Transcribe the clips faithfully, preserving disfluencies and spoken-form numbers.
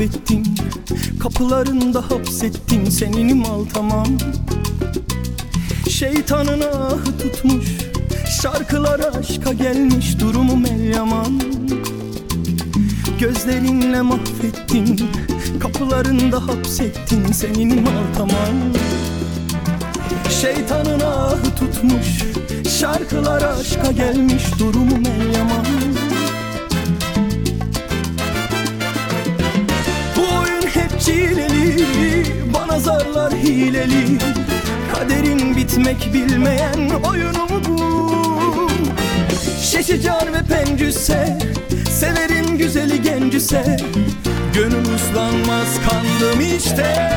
mahvettin, kapılarında hapsettin, seninim al tamam. Şeytanın ahı tutmuş, şarkılar aşka gelmiş, durumum el yaman. Gözlerinle mahvettin, kapılarında hapsettin, seninim al tamam. Şeytanın ahı tutmuş, şarkılar aşka gelmiş, durumum el yaman. Bu oyun hep çileli, bana zarlar hileli. Kaderin bitmek bilmeyen oyunu mu bu? Şeşicar ve pencüse, severim güzeli gencüse. Gönül uslanmaz, kandım işte.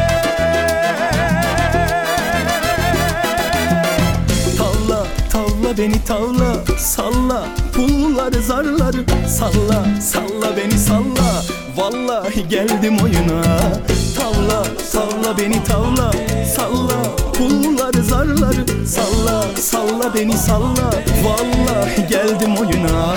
Tavla, tavla beni tavla, salla pulları zarları. Salla, salla beni salla, vallahi geldim oyuna. Tavla, tavla beni tavla, salla pulları zarları. Salla, salla beni salla, vallahi geldim oyuna.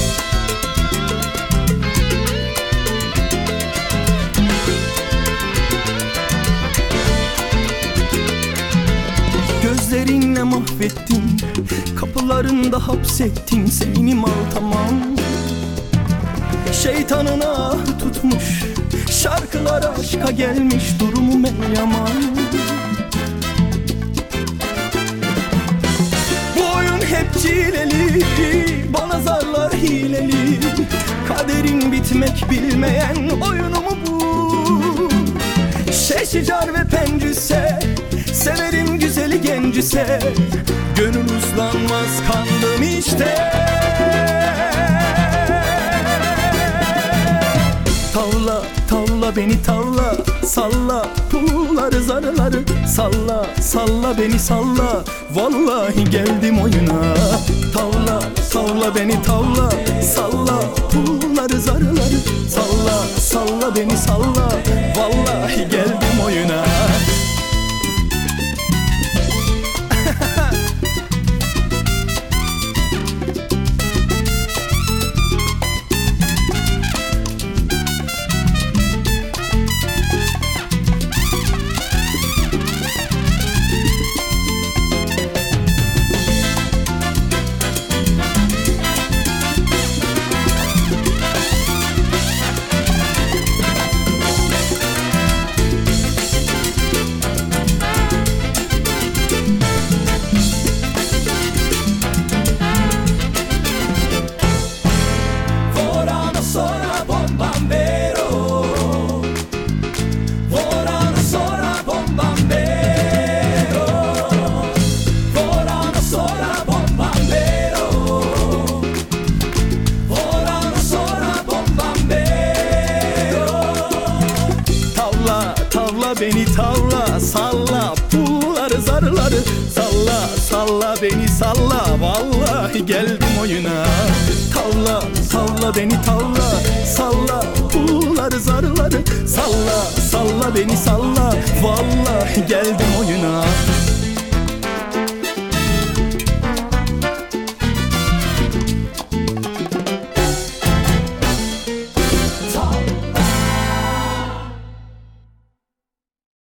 Gözlerinle mahvettin, kapılarında hapsettin, seninim al tamam. Şeytanın ahı tutmuş, şarkılar aşka gelmiş, durumum el yaman. Bu oyun hep çileli, bana zarlar hileli. Kaderin bitmek bilmeyen oyunu mu bu? Şeşicar ve pencüse, severim güzeli gencüse. Gönül uslanmaz, kandım işte. Tavla, tavla beni tavla, salla pulları zarları. Salla, salla beni salla, vallahi geldim oyuna. Tavla, tavla beni tavla, salla pulları zarları. Salla, salla beni salla, vallahi geldim oyuna. Beni tavla, salla pulları zarları. Salla, salla beni salla, vallahi geldim oyuna. Tavla, tavla beni tavla, salla pulları zarları. Salla, salla beni salla, vallahi geldim oyuna.